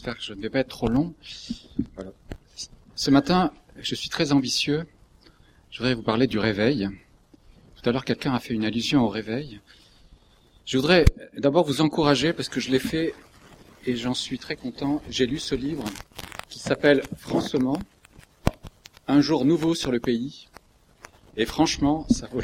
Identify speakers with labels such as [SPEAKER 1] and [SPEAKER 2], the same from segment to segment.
[SPEAKER 1] j'espère que je ne vais pas être trop long. Voilà. Ce matin, je suis très ambitieux. Je voudrais vous parler du réveil. Tout à l'heure, quelqu'un a fait une allusion au réveil. Je voudrais d'abord vous encourager parce que je l'ai fait et j'en suis très content. J'ai lu ce livre qui s'appelle Francement, un jour nouveau sur le pays. Et franchement, ça vaut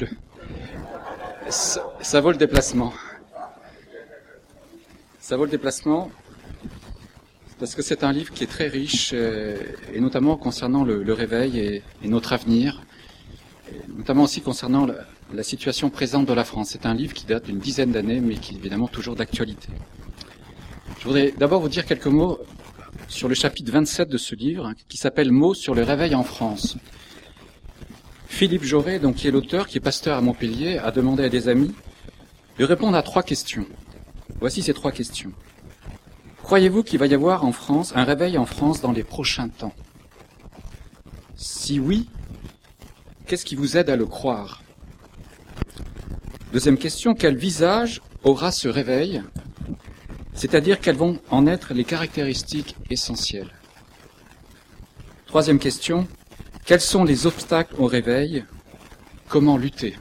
[SPEAKER 1] le déplacement. Ça vaut le déplacement parce que c'est un livre qui est très riche, et notamment concernant le réveil et notre avenir, et notamment aussi concernant la situation présente de la France. C'est un livre qui date d'une dizaine d'années, mais qui est évidemment toujours d'actualité. Je voudrais d'abord vous dire quelques mots sur le chapitre 27 de ce livre, qui s'appelle « Mots sur le réveil en France ». Philippe Jaurès, donc, qui est l'auteur, qui est pasteur à Montpellier, a demandé à des amis de répondre à 3 questions. Voici ces 3 questions. Croyez-vous qu'il va y avoir en France un réveil en France dans les prochains temps? Si oui, qu'est-ce qui vous aide à le croire? Deuxième question, quel visage aura ce réveil? C'est-à-dire quelles vont en être les caractéristiques essentielles? Troisième question, quels sont les obstacles au réveil? Comment lutter?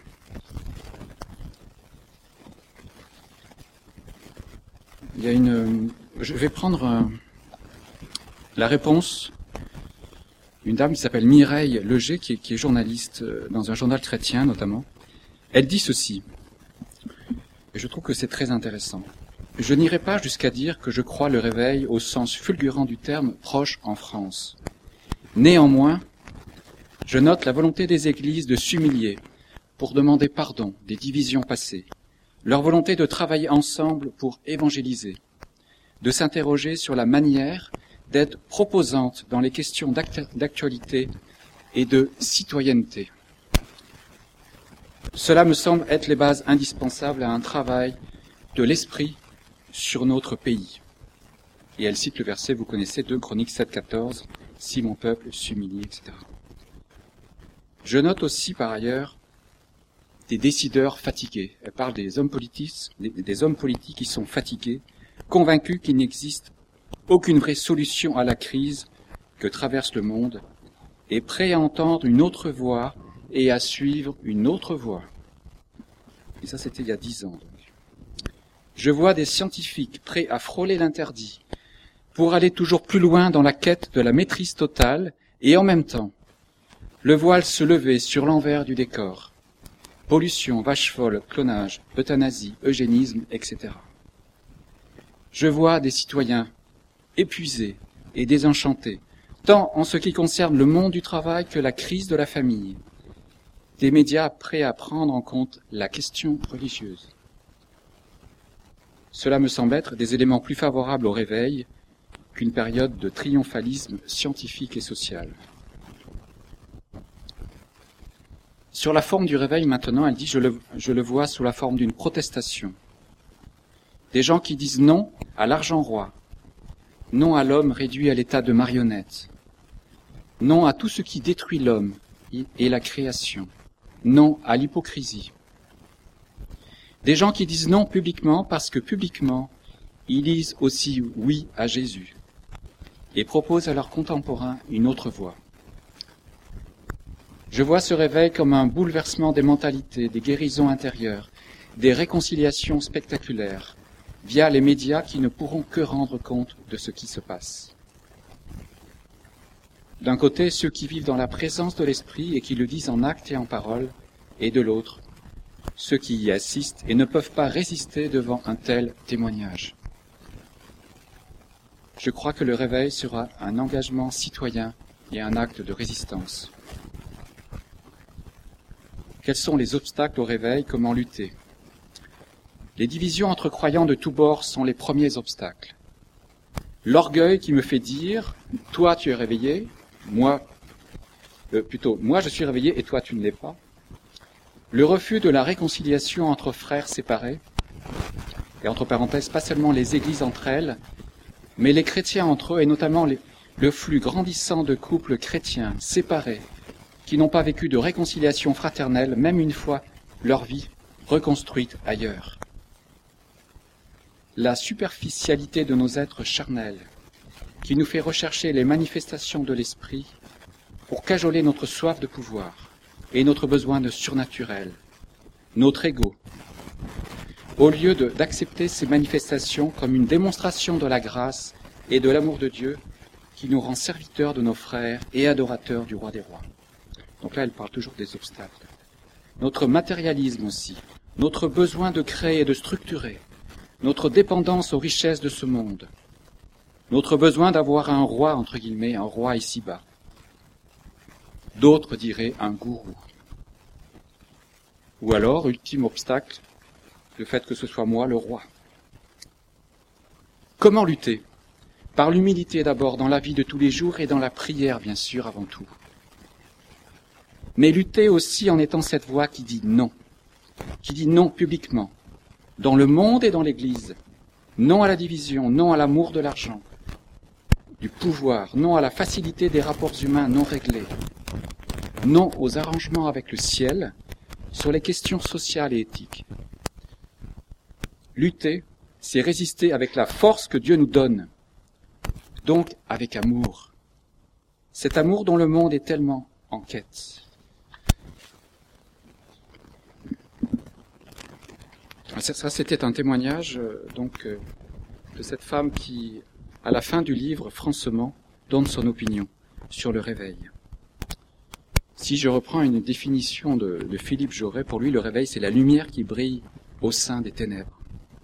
[SPEAKER 1] Je vais prendre la réponse d'une dame qui s'appelle Mireille Leger, qui est journaliste dans un journal chrétien notamment. Elle dit ceci, et je trouve que c'est très intéressant. Je n'irai pas jusqu'à dire que je crois le réveil au sens fulgurant du terme proche en France. Néanmoins, je note la volonté des églises de s'humilier pour demander pardon des divisions passées, leur volonté de travailler ensemble pour évangéliser, de s'interroger sur la manière d'être proposante dans les questions d'actualité et de citoyenneté. Cela me semble être les bases indispensables à un travail de l'esprit sur notre pays. Et elle cite le verset, vous connaissez, 2 Chroniques 7,14, « Si mon peuple s'humilie », etc. Je note aussi, par ailleurs, des décideurs fatigués. Elle parle des hommes politiques qui sont fatigués, convaincus qu'il n'existe aucune vraie solution à la crise que traverse le monde, et prêts à entendre une autre voix et à suivre une autre voie. Et ça, c'était il y a 10 ans. Donc. Je vois des scientifiques prêts à frôler l'interdit pour aller toujours plus loin dans la quête de la maîtrise totale et en même temps, le voile se lever sur l'envers du décor. Pollution, vache folle, clonage, euthanasie, eugénisme, etc. Je vois des citoyens épuisés et désenchantés, tant en ce qui concerne le monde du travail que la crise de la famille. Des médias prêts à prendre en compte la question religieuse. Cela me semble être des éléments plus favorables au réveil qu'une période de triomphalisme scientifique et social. Sur la forme du réveil maintenant, elle dit je le vois sous la forme d'une protestation. Des gens qui disent non à l'argent roi, non à l'homme réduit à l'état de marionnette, non à tout ce qui détruit l'homme et la création, non à l'hypocrisie. Des gens qui disent non publiquement parce que publiquement, ils disent aussi oui à Jésus et proposent à leurs contemporains une autre voie. Je vois ce réveil comme un bouleversement des mentalités, des guérisons intérieures, des réconciliations spectaculaires, via les médias qui ne pourront que rendre compte de ce qui se passe. D'un côté, ceux qui vivent dans la présence de l'esprit et qui le disent en actes et en paroles, et de l'autre, ceux qui y assistent et ne peuvent pas résister devant un tel témoignage. Je crois que le réveil sera un engagement citoyen et un acte de résistance. Quels sont les obstacles au réveil? Comment lutter? Les divisions entre croyants de tous bords sont les premiers obstacles. L'orgueil qui me fait dire « toi tu es réveillé, moi je suis réveillé et toi tu ne l'es pas ». Le refus de la réconciliation entre frères séparés, et entre parenthèses, pas seulement les églises entre elles, mais les chrétiens entre eux, et notamment le flux grandissant de couples chrétiens séparés, qui n'ont pas vécu de réconciliation fraternelle, même une fois leur vie reconstruite ailleurs. La superficialité de nos êtres charnels, qui nous fait rechercher les manifestations de l'esprit pour cajoler notre soif de pouvoir et notre besoin de surnaturel, notre ego, au lieu d'accepter ces manifestations comme une démonstration de la grâce et de l'amour de Dieu qui nous rend serviteurs de nos frères et adorateurs du roi des rois. Donc là, elle parle toujours des obstacles. Notre matérialisme aussi, notre besoin de créer et de structurer, notre dépendance aux richesses de ce monde, notre besoin d'avoir un roi, entre guillemets, un roi ici-bas. D'autres diraient un gourou. Ou alors, ultime obstacle, le fait que ce soit moi le roi. Comment lutter ? Par l'humilité d'abord dans la vie de tous les jours et dans la prière, bien sûr, avant tout. Mais lutter aussi en étant cette voix qui dit non publiquement, dans le monde et dans l'Église, non à la division, non à l'amour de l'argent, du pouvoir, non à la facilité des rapports humains non réglés, non aux arrangements avec le ciel sur les questions sociales et éthiques. Lutter, c'est résister avec la force que Dieu nous donne, donc avec amour. Cet amour dont le monde est tellement en quête. Ça, c'était un témoignage de cette femme qui, à la fin du livre, francement, donne son opinion sur le réveil. Si je reprends une définition de Philippe Joret, pour lui, le réveil, c'est la lumière qui brille au sein des ténèbres.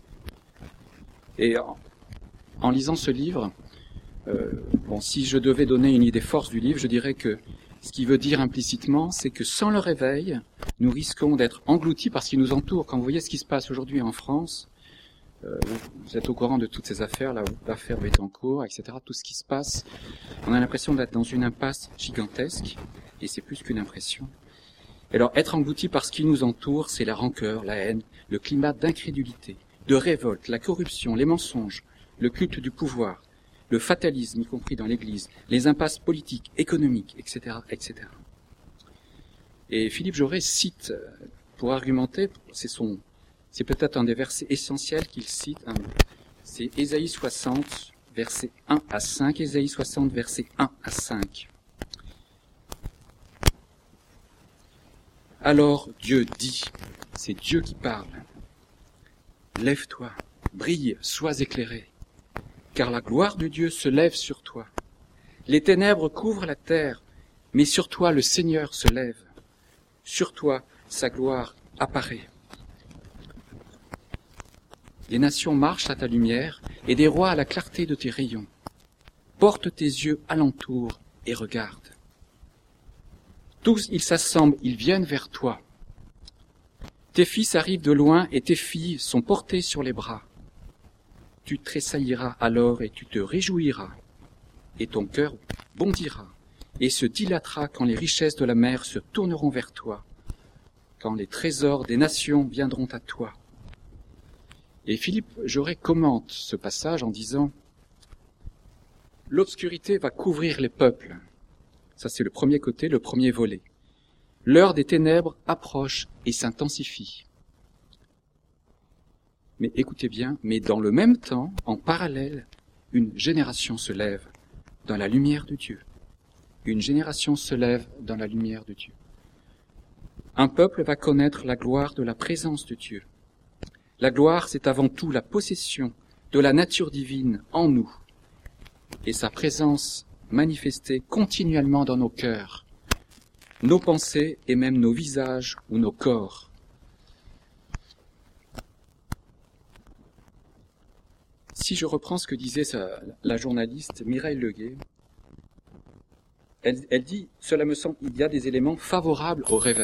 [SPEAKER 1] Et en lisant ce livre, si je devais donner une idée force du livre, je dirais que ce qui veut dire implicitement, c'est que sans le réveil, nous risquons d'être engloutis par ce qui nous entoure. Quand vous voyez ce qui se passe aujourd'hui en France, vous êtes au courant de toutes ces affaires, l'affaire Bettencourt, etc., tout ce qui se passe, on a l'impression d'être dans une impasse gigantesque, et c'est plus qu'une impression. Alors, être englouti par ce qui nous entoure, c'est la rancœur, la haine, le climat d'incrédulité, de révolte, la corruption, les mensonges, le culte du pouvoir, le fatalisme, y compris dans l'Église, les impasses politiques, économiques, etc., etc. Et Philippe Joret cite, pour argumenter, c'est peut-être un des versets essentiels qu'il cite, c'est Ésaïe 60, versets 1 à 5, Ésaïe 60, versets 1 à 5. Alors Dieu dit, c'est Dieu qui parle, lève-toi, brille, sois éclairé, car la gloire de Dieu se lève sur toi. Les ténèbres couvrent la terre, mais sur toi le Seigneur se lève. Sur toi sa gloire apparaît. Les nations marchent à ta lumière, et des rois à la clarté de tes rayons. Porte tes yeux alentour et regarde. Tous ils s'assemblent, ils viennent vers toi. Tes fils arrivent de loin et tes filles sont portées sur les bras. Tu tressailliras alors et tu te réjouiras, et ton cœur bondira et se dilatera quand les richesses de la mer se tourneront vers toi, quand les trésors des nations viendront à toi. Et Philippe Joret commente ce passage en disant « L'obscurité va couvrir les peuples. » Ça, c'est le premier côté, le premier volet. L'heure des ténèbres approche et s'intensifie. Mais écoutez bien, mais dans le même temps, en parallèle, une génération se lève dans la lumière de Dieu. Une génération se lève dans la lumière de Dieu. Un peuple va connaître la gloire de la présence de Dieu. La gloire, c'est avant tout la possession de la nature divine en nous et sa présence manifestée continuellement dans nos cœurs, nos pensées et même nos visages ou nos corps. Si je reprends ce que disait la journaliste Mireille Leguet, elle dit « Cela me semble, il y a des éléments favorables au réveil ».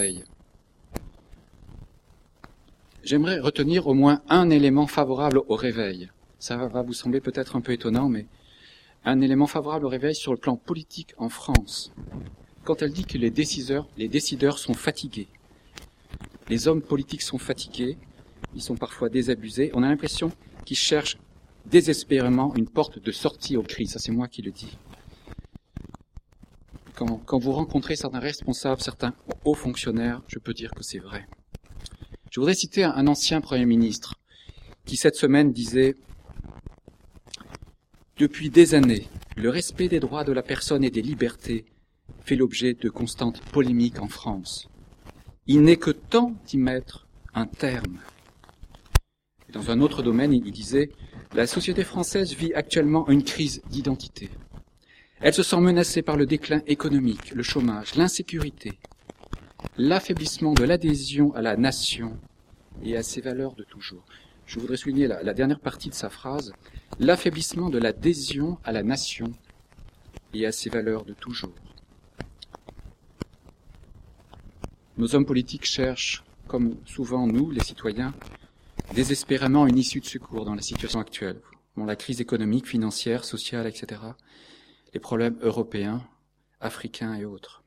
[SPEAKER 1] J'aimerais retenir au moins un élément favorable au réveil. Ça va vous sembler peut-être un peu étonnant, mais un élément favorable au réveil sur le plan politique en France. Quand elle dit que les décideurs sont fatigués. Les hommes politiques sont fatigués, ils sont parfois désabusés. On a l'impression qu'ils cherchent désespérément une porte de sortie aux crises. Ça, c'est moi qui le dis. Quand vous rencontrez certains responsables, certains hauts fonctionnaires, je peux dire que c'est vrai. Je voudrais citer un ancien Premier ministre qui, cette semaine, disait « Depuis des années, Le respect des droits de la personne et des libertés fait l'objet de constantes polémiques en France. Il n'est que temps d'y mettre un terme. Et dans un autre domaine, il disait « La société française vit actuellement une crise d'identité. Elle se sent menacée par le déclin économique, le chômage, l'insécurité, l'affaiblissement de l'adhésion à la nation et à ses valeurs de toujours. » Je voudrais souligner la dernière partie de sa phrase, « L'affaiblissement de l'adhésion à la nation et à ses valeurs de toujours. » Nos hommes politiques cherchent, comme souvent nous, les citoyens, désespérément une issue de secours dans la situation actuelle. Bon, la crise économique, financière, sociale, etc. Les problèmes européens, africains et autres.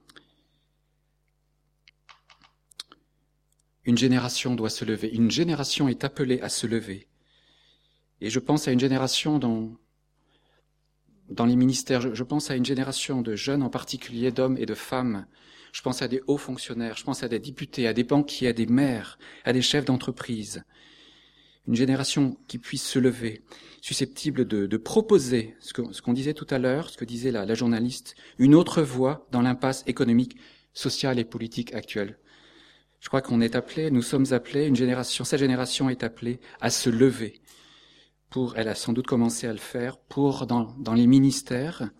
[SPEAKER 1] Une génération doit se lever. Une génération est appelée à se lever. Et je pense à une génération dans les ministères, je pense à une génération de jeunes, en particulier d'hommes et de femmes. Je pense à des hauts fonctionnaires, je pense à des députés, à des banquiers, à des maires, à des chefs d'entreprise. Une génération qui puisse se lever, susceptible de proposer, ce qu'on disait tout à l'heure, ce que disait la journaliste, une autre voie dans l'impasse économique, sociale et politique actuelle. Je crois qu'on est appelé, nous sommes appelés, cette génération est appelée à se lever. Elle a sans doute commencé à le faire, dans les ministères,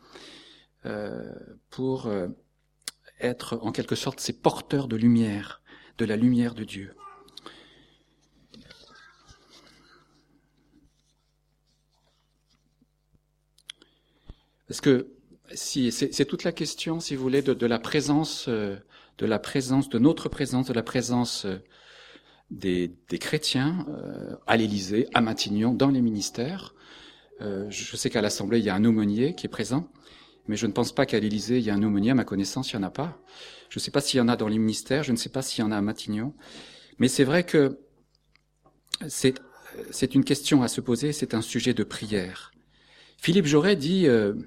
[SPEAKER 1] pour être en quelque sorte ces porteurs de lumière, de la lumière de Dieu. Parce que c'est toute la question, si vous voulez, de la présence, de la présence des chrétiens à l'Élysée, à Matignon, dans les ministères. Je sais qu'à l'Assemblée, il y a un aumônier qui est présent, mais je ne pense pas qu'à l'Élysée, il y a un aumônier. À ma connaissance, il n'y en a pas. Je ne sais pas s'il y en a dans les ministères, je ne sais pas s'il y en a à Matignon. Mais c'est vrai que c'est une question à se poser, c'est un sujet de prière. Philippe Jaurès dit,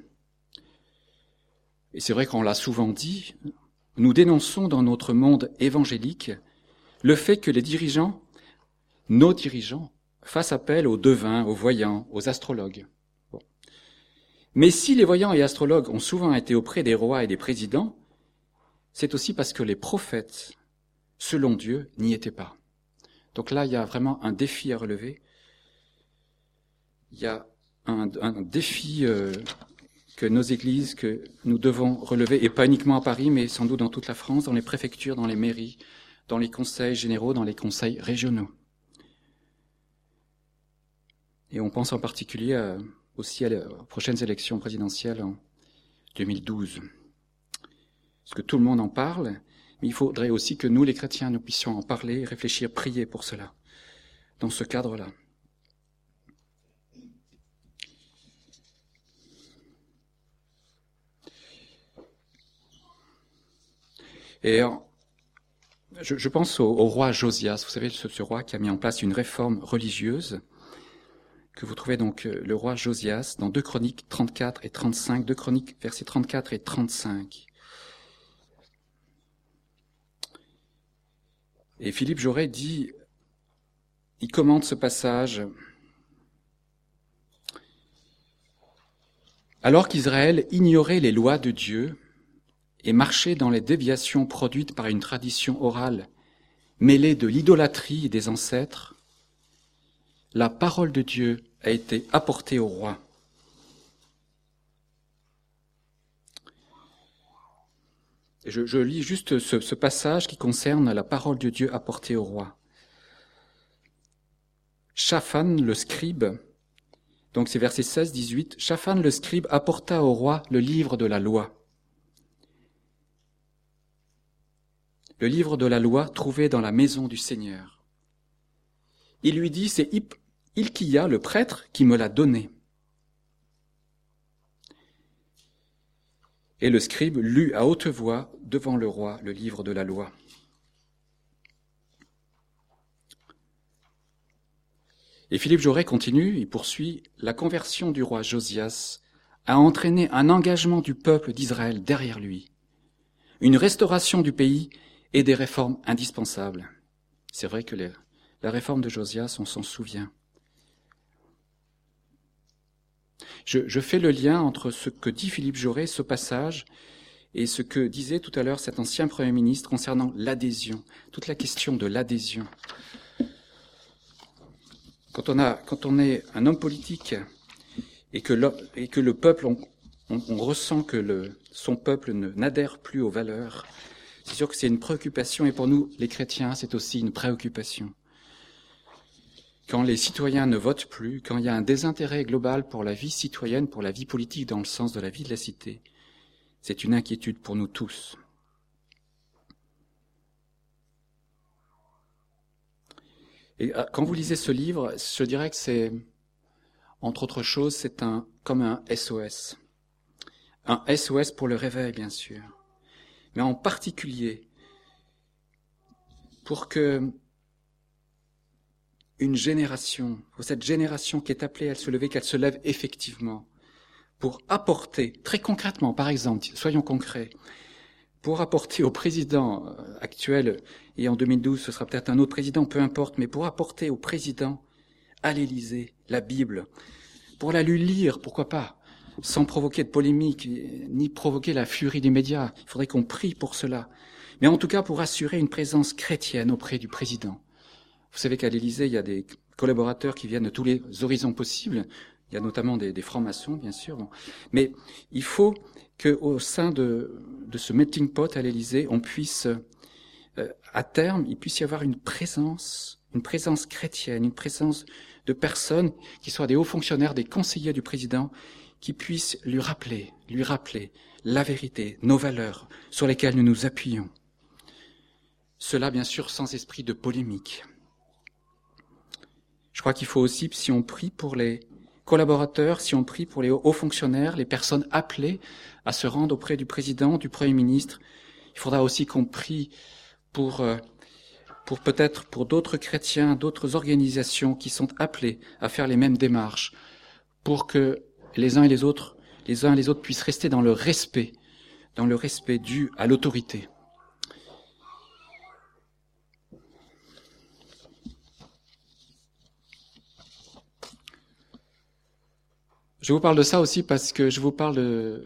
[SPEAKER 1] et c'est vrai qu'on l'a souvent dit, nous dénonçons dans notre monde évangélique le fait que nos dirigeants, fassent appel aux devins, aux voyants, aux astrologues. Bon. Mais si les voyants et astrologues ont souvent été auprès des rois et des présidents, c'est aussi parce que les prophètes, selon Dieu, n'y étaient pas. Donc là, il y a vraiment un défi à relever. Il y a un défi que nos églises, que nous devons relever, et pas uniquement à Paris, mais sans doute dans toute la France, dans les préfectures, dans les mairies, dans les conseils généraux, dans les conseils régionaux. Et on pense en particulier aussi aux prochaines élections présidentielles en 2012. Parce que tout le monde en parle, mais il faudrait aussi que nous, les chrétiens, nous puissions en parler, réfléchir, prier pour cela, dans ce cadre-là. Et je pense au roi Josias, vous savez, ce roi qui a mis en place une réforme religieuse, que vous trouvez donc le roi Josias dans 2 Chroniques 34 et 35, 2 Chroniques versets 34 et 35. Et Philippe Jaurès dit, il commente ce passage, alors qu'Israël ignorait les lois de Dieu et marchait dans les déviations produites par une tradition orale mêlée de l'idolâtrie des ancêtres, la parole de Dieu a été apportée au roi. Je lis juste ce passage qui concerne la parole de Dieu apportée au roi. Shaphan le scribe, donc c'est verset 16-18, Shaphan le scribe apporta au roi le livre de la loi. Le livre de la loi trouvé dans la maison du Seigneur. Il lui dit, c'est Hilkia, le prêtre, qui me l'a donné. Et le scribe lut à haute voix devant le roi le livre de la loi. Et Philippe Jaurès continue, il poursuit, la conversion du roi Josias a entraîné un engagement du peuple d'Israël derrière lui, une restauration du pays et des réformes indispensables. C'est vrai que la réforme de Josias, on s'en souvient. Je fais le lien entre ce que dit Philippe Jaurès, ce passage, et ce que disait tout à l'heure cet ancien Premier ministre concernant l'adhésion, toute la question de l'adhésion. Quand on est un homme politique et que le peuple, on ressent que son peuple n'adhère plus aux valeurs, c'est sûr que c'est une préoccupation, et pour nous, les chrétiens, c'est aussi une préoccupation. Quand les citoyens ne votent plus, quand il y a un désintérêt global pour la vie citoyenne, pour la vie politique dans le sens de la vie de la cité, c'est une inquiétude pour nous tous. Et quand vous lisez ce livre, je dirais que c'est, entre autres choses, c'est comme un SOS. Un SOS pour le réveil, bien sûr. Mais en particulier, pour que une génération, pour cette génération qui est appelée à se lever, qu'elle se lève effectivement, pour apporter, très concrètement, par exemple, soyons concrets, pour apporter au président actuel, et en 2012 ce sera peut-être un autre président, peu importe, mais pour apporter au président, à l'Élysée, la Bible, pour la lui lire, pourquoi pas, sans provoquer de polémique, ni provoquer la furie des médias. Il faudrait qu'on prie pour cela. Mais en tout cas pour assurer une présence chrétienne auprès du président. Vous savez qu'à l'Élysée, il y a des collaborateurs qui viennent de tous les horizons possibles. Il y a notamment des francs-maçons, bien sûr. Bon. Mais il faut qu'au sein de ce melting pot à l'Élysée, on puisse, à terme, il puisse y avoir une présence chrétienne, une présence de personnes qui soient des hauts fonctionnaires, des conseillers du président, qui puissent lui rappeler la vérité, nos valeurs sur lesquelles nous nous appuyons. Cela, bien sûr, sans esprit de polémique. Je crois qu'il faut aussi, si on prie pour les collaborateurs, si on prie pour les hauts fonctionnaires, les personnes appelées à se rendre auprès du président, du Premier ministre, il faudra aussi qu'on prie pour peut-être pour d'autres chrétiens, d'autres organisations qui sont appelées à faire les mêmes démarches, pour que les uns et les autres puissent rester dans le respect dû à l'autorité. Je vous parle de ça aussi parce que je vous parle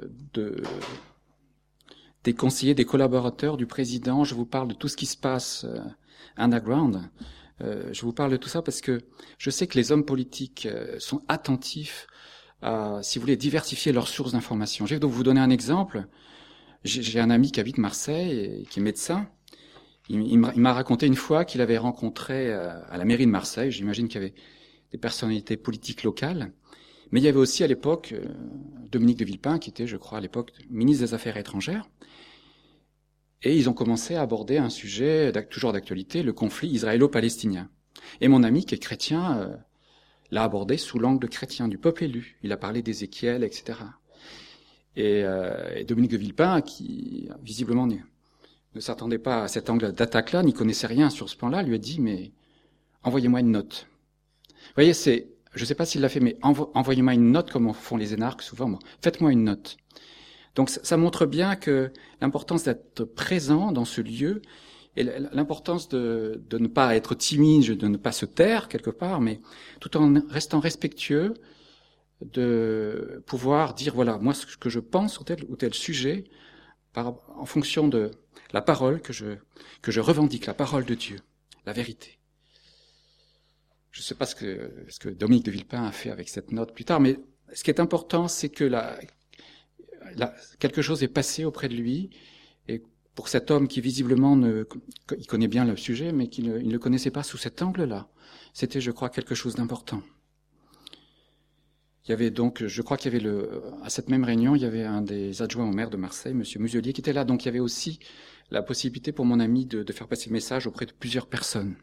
[SPEAKER 1] des conseillers, des collaborateurs, du président, je vous parle de tout ce qui se passe underground. Je vous parle de tout ça parce que je sais que les hommes politiques sont attentifs à, si vous voulez, diversifier leurs sources d'information. Je vais donc vous donner un exemple. J'ai un ami qui habite Marseille et qui est médecin. Il m'a raconté une fois qu'il avait rencontré à la mairie de Marseille, j'imagine qu'il y avait des personnalités politiques locales, mais il y avait aussi à l'époque Dominique de Villepin, qui était, je crois, à l'époque ministre des Affaires étrangères, et ils ont commencé à aborder un sujet toujours d'actualité, le conflit israélo-palestinien. Et mon ami, qui est chrétien, l'a abordé sous l'angle chrétien du peuple élu. Il a parlé d'Ézéchiel, etc. Et Dominique de Villepin, qui visiblement ne s'attendait pas à cet angle d'attaque-là, n'y connaissait rien sur ce plan-là, lui a dit, mais envoyez-moi une note. Vous voyez, je ne sais pas s'il l'a fait, mais envoyez-moi une note comme font les énarques souvent. Bon, faites-moi une note. Donc ça montre bien que l'importance d'être présent dans ce lieu et l'importance de ne pas être timide, de ne pas se taire quelque part, mais tout en restant respectueux, de pouvoir dire, voilà, moi ce que je pense sur tel ou tel sujet, en fonction de la parole que je revendique, la parole de Dieu, la vérité. Je ne sais pas ce que Dominique de Villepin a fait avec cette note plus tard, mais ce qui est important, c'est que quelque chose est passé auprès de lui, et pour cet homme qui visiblement il connaît bien le sujet, mais qui ne le connaissait pas sous cet angle-là, c'était, je crois, quelque chose d'important. Il y avait donc, je crois qu'il y avait à cette même réunion, il y avait un des adjoints au maire de Marseille, monsieur Muselier, qui était là, donc il y avait aussi la possibilité pour mon ami de faire passer le message auprès de plusieurs personnes.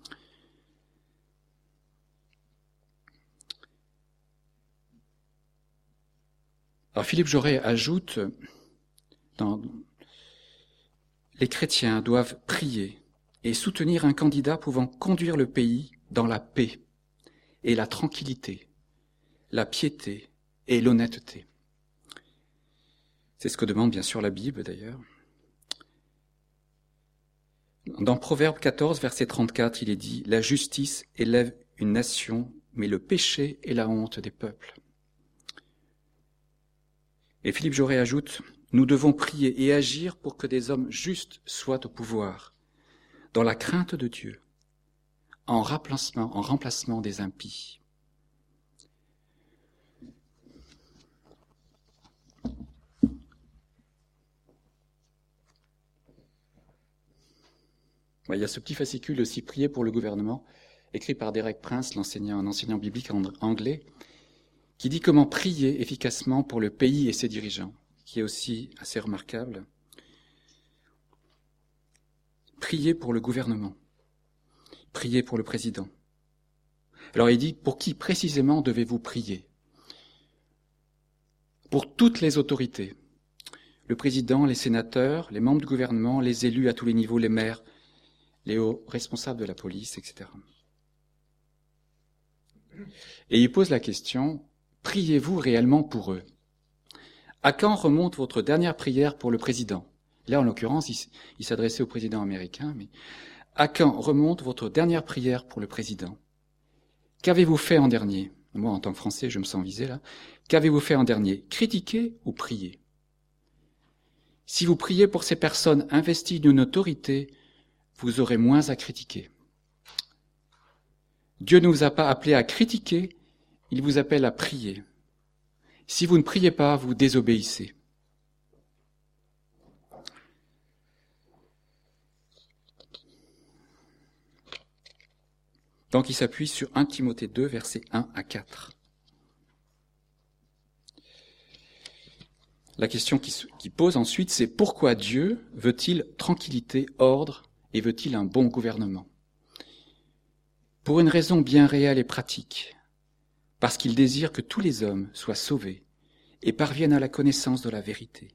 [SPEAKER 1] Alors Philippe Jaurès ajoute, les chrétiens doivent prier et soutenir un candidat pouvant conduire le pays dans la paix et la tranquillité, la piété et l'honnêteté. C'est ce que demande bien sûr la Bible d'ailleurs. Dans Proverbe 14, verset 34, il est dit « La justice élève une nation, mais le péché est la honte des peuples ». Et Philippe Jaurès ajoute, « Nous devons prier et agir pour que des hommes justes soient au pouvoir, dans la crainte de Dieu, en remplacement des impies. » Il y a ce petit fascicule aussi, Prier pour le gouvernement, écrit par Derek Prince, un enseignant biblique anglais, qui dit comment prier efficacement pour le pays et ses dirigeants, qui est aussi assez remarquable. Priez pour le gouvernement, priez pour le président. Alors il dit, pour qui précisément devez-vous prier? Pour toutes les autorités, le président, les sénateurs, les membres du gouvernement, les élus à tous les niveaux, les maires, les hauts responsables de la police, etc. Et il pose la question, priez-vous réellement pour eux? À quand remonte votre dernière prière pour le président? Là, en l'occurrence, il s'adressait au président américain, mais à quand remonte votre dernière prière pour le président? Qu'avez-vous fait en dernier? Moi, en tant que Français, je me sens visé là. Qu'avez-vous fait en dernier? Critiquer ou prier? Si vous priez pour ces personnes investies d'une autorité, vous aurez moins à critiquer. Dieu ne vous a pas appelé à critiquer, il vous appelle à prier. Si vous ne priez pas, vous désobéissez. Donc il s'appuie sur 1 Timothée 2, versets 1 à 4. La question qui pose ensuite, c'est pourquoi Dieu veut-il tranquillité, ordre, et veut-il un bon gouvernement? Pour une raison bien réelle et pratique, parce qu'il désire que tous les hommes soient sauvés et parviennent à la connaissance de la vérité.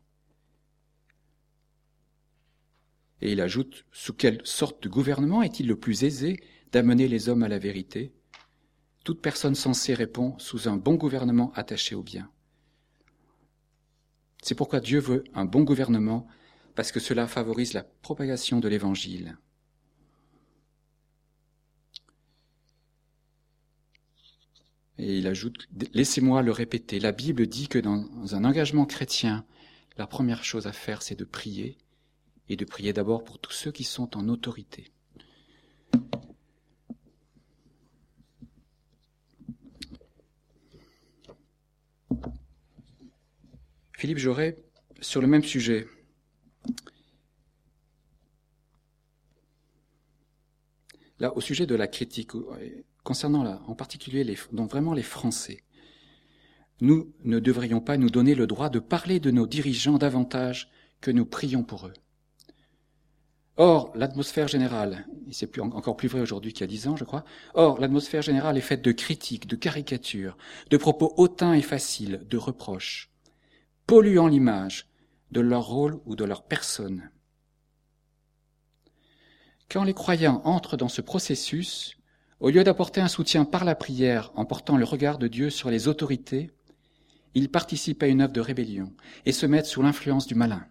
[SPEAKER 1] Et il ajoute, sous quelle sorte de gouvernement est-il le plus aisé d'amener les hommes à la vérité? Toute personne sensée répond, sous un bon gouvernement attaché au bien. C'est pourquoi Dieu veut un bon gouvernement, parce que cela favorise la propagation de l'Évangile. Et il ajoute, laissez-moi le répéter, la Bible dit que dans un engagement chrétien, la première chose à faire, c'est de prier, et de prier d'abord pour tous ceux qui sont en autorité. Philippe Jaurès, sur le même sujet, là, au sujet de la critique, concernant là, en particulier donc vraiment les Français, nous ne devrions pas nous donner le droit de parler de nos dirigeants davantage que nous prions pour eux. Or, l'atmosphère générale, et c'est encore plus vrai aujourd'hui qu'il y a 10 ans, je crois, or, l'atmosphère générale est faite de critiques, de caricatures, de propos hautains et faciles, de reproches, polluant l'image de leur rôle ou de leur personne. Quand les croyants entrent dans ce processus, au lieu d'apporter un soutien par la prière en portant le regard de Dieu sur les autorités, ils participent à une œuvre de rébellion et se mettent sous l'influence du malin.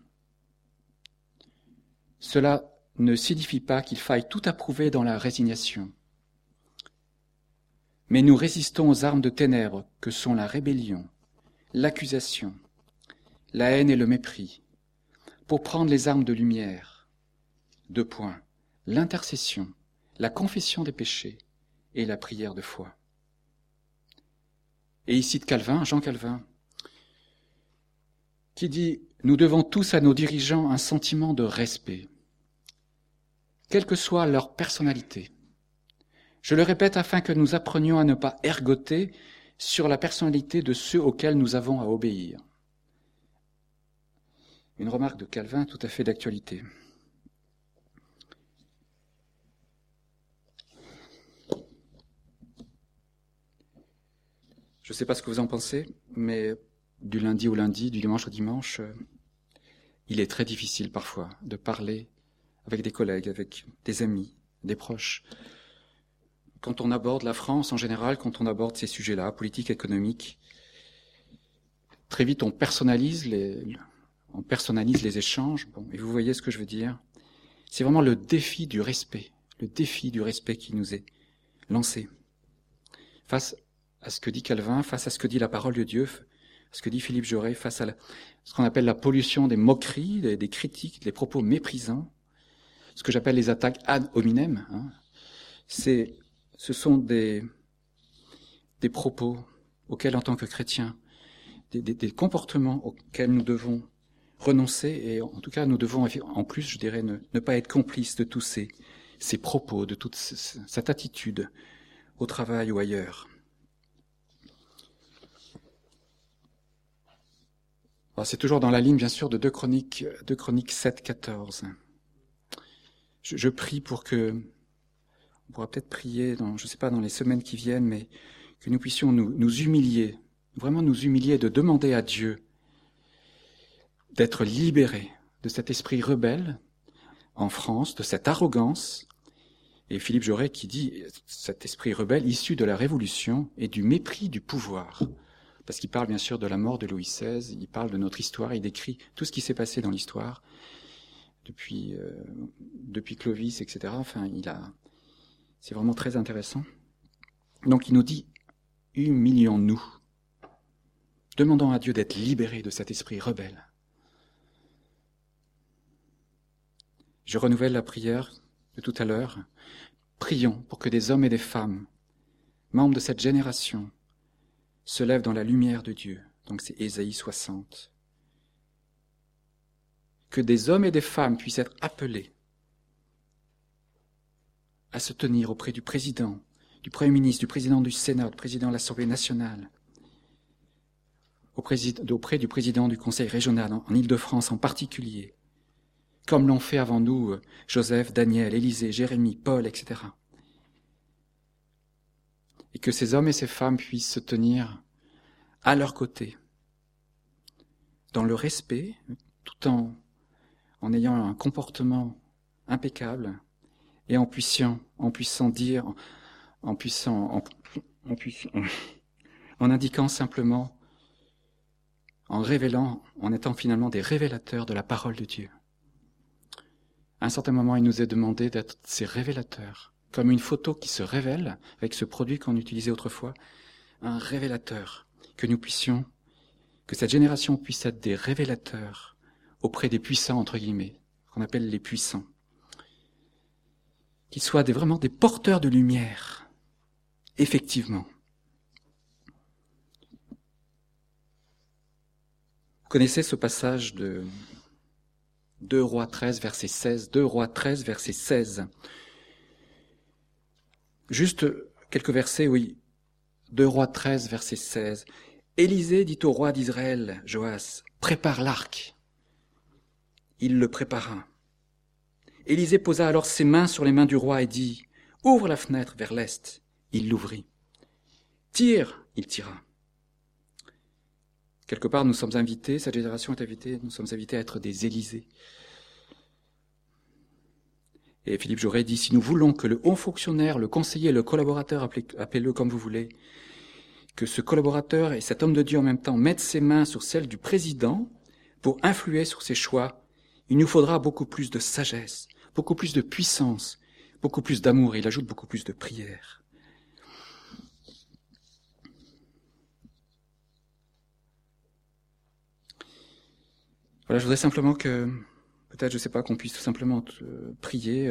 [SPEAKER 1] Cela ne signifie pas qu'il faille tout approuver dans la résignation. Mais nous résistons aux armes de ténèbres que sont la rébellion, l'accusation, la haine et le mépris, pour prendre les armes de lumière. 2 points. L'intercession, la confession des péchés et la prière de foi. Et il cite Calvin, Jean Calvin, qui dit « Nous devons tous à nos dirigeants un sentiment de respect, quelle que soit leur personnalité. Je le répète afin que nous apprenions à ne pas ergoter sur la personnalité de ceux auxquels nous avons à obéir. » Une remarque de Calvin tout à fait d'actualité. Je ne sais pas ce que vous en pensez, mais du lundi au lundi, du dimanche au dimanche, il est très difficile parfois de parler avec des collègues, avec des amis, des proches. Quand on aborde la France en général, quand on aborde ces sujets-là, politique, économique, très vite on personnalise les échanges. Bon, et vous voyez ce que je veux dire. C'est vraiment le défi du respect qui nous est lancé. Face à ce que dit Calvin, face à ce que dit la parole de Dieu, ce que dit Philippe Jaurès face à ce qu'on appelle la pollution des moqueries, des critiques, des propos méprisants, ce que j'appelle les attaques ad hominem. Ce sont des propos auxquels, en tant que chrétiens, des comportements auxquels nous devons renoncer, et en tout cas nous devons en plus, je dirais, ne pas être complices de tous ces propos, de toute cette attitude au travail ou ailleurs. Alors, c'est toujours dans la ligne, bien sûr, de 2 Chroniques 7, 14. Je prie pour que, on pourra peut-être prier dans les semaines qui viennent, mais que nous puissions nous humilier, vraiment nous humilier, de demander à Dieu d'être libérés de cet esprit rebelle en France, de cette arrogance. Et Philippe Jaurès qui dit cet esprit rebelle issu de la Révolution et du mépris du pouvoir. Parce qu'il parle bien sûr de la mort de Louis XVI, il parle de notre histoire, il décrit tout ce qui s'est passé dans l'histoire, depuis Clovis, etc. Enfin, c'est vraiment très intéressant. Donc il nous dit, humilions-nous. Demandons à Dieu d'être libérés de cet esprit rebelle. Je renouvelle la prière de tout à l'heure. Prions pour que des hommes et des femmes, membres de cette génération, se lèvent dans la lumière de Dieu. Donc c'est Ésaïe 60. Que des hommes et des femmes puissent être appelés à se tenir auprès du président, du Premier ministre, du président du Sénat, du président de l'Assemblée nationale, auprès du président du Conseil régional, en Île-de-France en particulier, comme l'ont fait avant nous Joseph, Daniel, Élisée, Jérémie, Paul, etc. Et que ces hommes et ces femmes puissent se tenir à leur côté, dans le respect, tout en ayant un comportement impeccable et en indiquant simplement, en révélant, en étant finalement des révélateurs de la parole de Dieu. À un certain moment, il nous est demandé d'être ces révélateurs, comme une photo qui se révèle, avec ce produit qu'on utilisait autrefois, un révélateur, que cette génération puisse être des révélateurs auprès des puissants, entre guillemets, qu'on appelle les puissants. Qu'ils soient vraiment des porteurs de lumière, effectivement. Vous connaissez ce passage de 2 Rois 13, verset 16. 2 Rois 13, verset 16. Juste quelques versets, oui. 2 Rois 13, verset 16. Élisée dit au roi d'Israël, Joas, prépare l'arc. Il le prépara. Élisée posa alors ses mains sur les mains du roi et dit, ouvre la fenêtre vers l'est. Il l'ouvrit. Tire, il tira. Quelque part, nous sommes invités, cette génération est invitée, nous sommes invités à être des Élysées. Et Philippe Jaurès dit, si nous voulons que le haut fonctionnaire, le conseiller, le collaborateur, appelez-le comme vous voulez, que ce collaborateur et cet homme de Dieu en même temps mettent ses mains sur celles du président pour influer sur ses choix, il nous faudra beaucoup plus de sagesse, beaucoup plus de puissance, beaucoup plus d'amour, et il ajoute beaucoup plus de prière. Voilà, je voudrais simplement que, peut-être, je ne sais pas, qu'on puisse tout simplement prier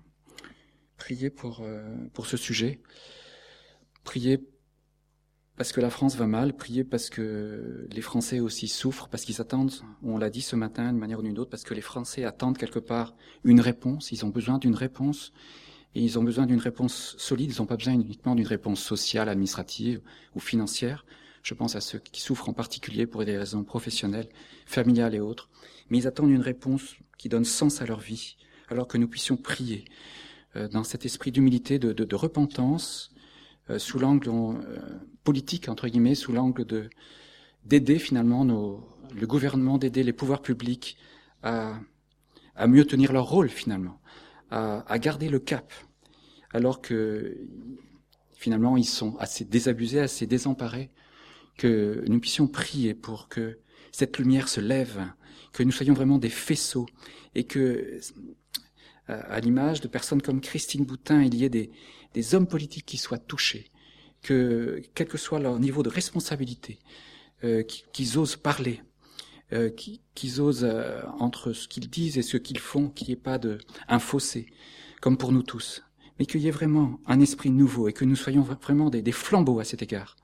[SPEAKER 1] pour ce sujet. Prier parce que la France va mal, prier parce que les Français aussi souffrent, parce qu'ils attendent, on l'a dit ce matin d'une manière ou d'une autre, parce que les Français attendent quelque part une réponse, ils ont besoin d'une réponse, et ils ont besoin d'une réponse solide, ils n'ont pas besoin uniquement d'une réponse sociale, administrative ou financière. Je pense à ceux qui souffrent en particulier pour des raisons professionnelles, familiales et autres. Mais ils attendent une réponse qui donne sens à leur vie, alors que nous puissions prier dans cet esprit d'humilité, de repentance, sous l'angle politique, entre guillemets, sous l'angle d'aider finalement le gouvernement, d'aider les pouvoirs publics à mieux tenir leur rôle finalement, à garder le cap, alors que finalement ils sont assez désabusés, assez désemparés, que nous puissions prier pour que cette lumière se lève, que nous soyons vraiment des faisceaux, et que, à l'image de personnes comme Christine Boutin, il y ait des hommes politiques qui soient touchés, que, quel que soit leur niveau de responsabilité, qu'ils osent parler, qu'ils osent, entre ce qu'ils disent et ce qu'ils font, qu'il n'y ait pas un fossé, comme pour nous tous, mais qu'il y ait vraiment un esprit nouveau et que nous soyons vraiment des flambeaux à cet égard.